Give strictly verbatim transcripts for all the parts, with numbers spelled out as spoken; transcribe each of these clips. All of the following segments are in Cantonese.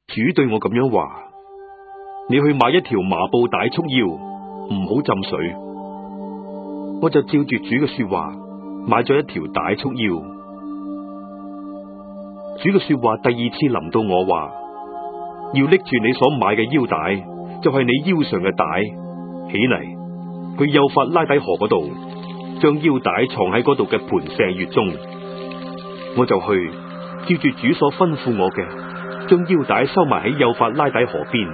主對我咁樣話：你去買一條麻布帶束腰，唔好浸水。我就照住主嘅說話買咗一條帶束腰。主嘅說話第二次臨到我話：要拎住你所買嘅腰帶，就係你腰上嘅帶，起嚟去幼發拉底河嗰度，將腰帶藏喺嗰度嘅磐石穴中。我就去照住主所吩咐我嘅，將腰帶收埋喺幼發拉底河邊。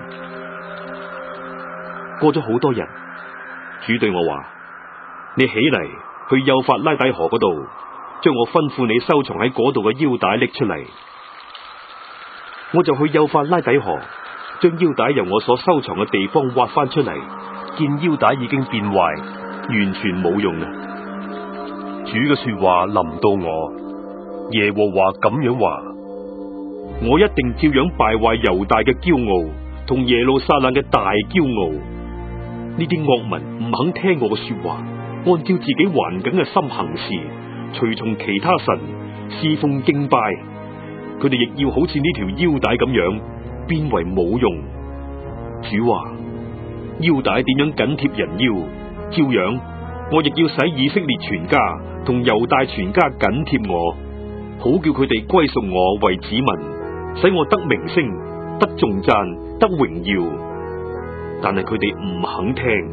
過咗好多日，主對我話：你起嚟去幼發拉底河嗰度，將我吩咐你收藏喺嗰度嘅腰帶拎出嚟。我就去幼發拉底河，將腰帶由我所收藏嘅地方挖翻出嚟，見腰帶已經變壞，完全冇用啦。主嘅說話臨到我。耶和華咁樣話：我一定照樣敗壞猶大嘅驕傲，同耶路撒冷嘅大驕傲。呢啲惡民唔肯聽我嘅說話，按照自己頑梗嘅心行事，隨從其他神，侍奉敬拜。佢哋亦要好似呢條腰帶咁樣，變為冇用。主話：腰帶點樣緊貼人腰，照樣我亦要使以色列全家同猶大全家緊貼我。好叫佢哋歸屬我為子民，使我得名聲、得頌讚、得榮耀。但係佢哋唔肯聽，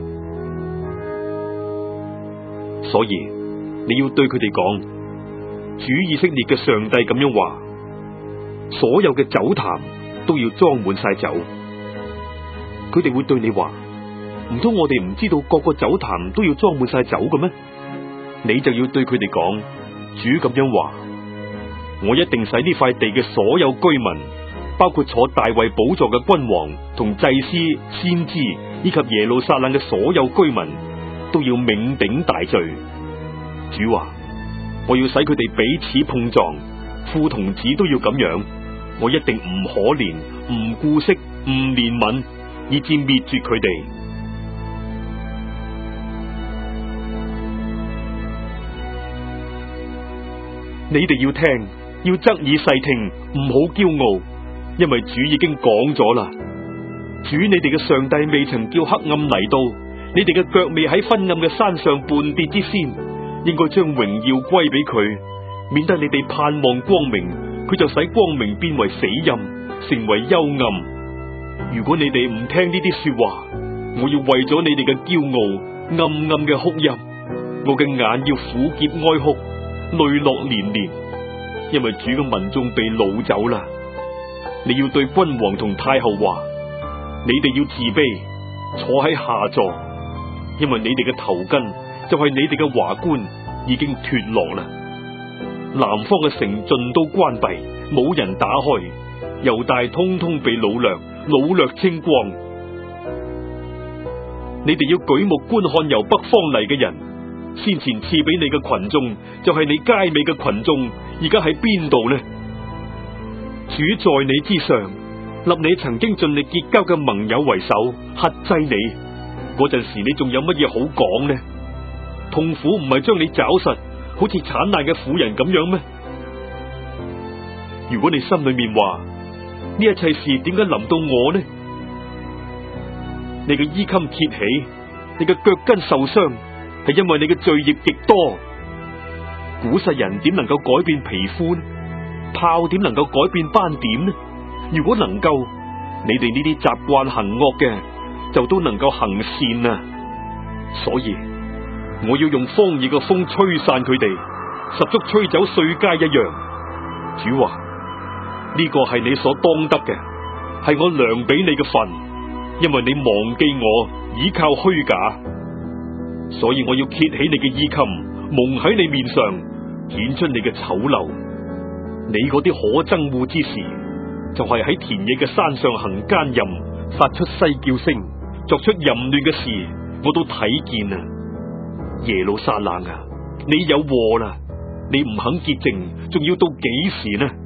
所以你要對佢哋講：主以色列嘅上帝咁樣話，所有嘅酒壇都要裝滿晒酒。佢哋會對你話：唔通我哋唔知道各個酒壇都要裝滿晒酒嘅咩？你就要對佢哋講：主咁樣話，我一定使呢塊地嘅所有居民，包括坐大衛寶座嘅君王同祭司、先知，以及耶路撒冷嘅所有居民，都要酩酊大醉。主話：我要使佢哋彼此碰撞，父同子都要咁樣。我一定唔可憐、唔顧惜、唔憐憫，以致滅絕佢哋。你哋要聽，要側耳細聽，唔好驕傲，因為主已經講咗啦。主你哋嘅上帝未曾叫黑暗嚟到，你哋嘅腳未喺昏暗嘅山上絆跌之先，應該將榮耀歸俾佢，免得你哋盼望光明，佢就使光明變為死蔭，成為幽暗。如果你哋唔聽呢啲說話，我要為咗你哋嘅驕傲暗暗嘅哭泣，我嘅眼要苦澀哀哭，淚落連連，因為主嘅民眾被擄走啦。你要對君王同太后話：你哋要自卑，坐喺下座，因為你哋嘅頭巾就係你哋嘅華冠已經脫落啦。南方嘅城盡都關閉，冇人打開，猶大通通被擄掠，擄掠清光。你哋要舉目觀看由北方嚟嘅人，先前賜俾你嘅群眾，就係你佳美嘅群眾，而家喺邊度呢？主在你之上，立你曾經盡力結交嘅盟友為首，克制你。嗰陣時你仲有乜嘢好講呢？痛苦唔係將你抓實，好似產難嘅婦人咁樣咩？如果你心裏面話呢一切事點解臨到我呢？你嘅衣襟揭起，你嘅腳跟受傷，係因為你嘅罪孽極多。古實人點能夠改變皮膚呢？豹點能夠改變斑點呢？如果能夠，你哋呢啲習慣行惡嘅，就都能夠行善啊！所以我要用荒野嘅風吹散佢哋，十足吹走碎秸一樣。主話：呢個係你所當得嘅，係我量俾你嘅份，因為你忘記我，倚靠虛假，所以我要揭起你嘅衣襟，蒙喺你面上，顯出你嘅醜陋。你嗰啲可憎惡之事，就係、是、喺田野嘅山上行奸淫，發出嘶叫聲，作出淫亂嘅事，我都睇見啊！耶路撒冷啊，你有禍啦！你唔肯潔淨，仲要到幾時呢？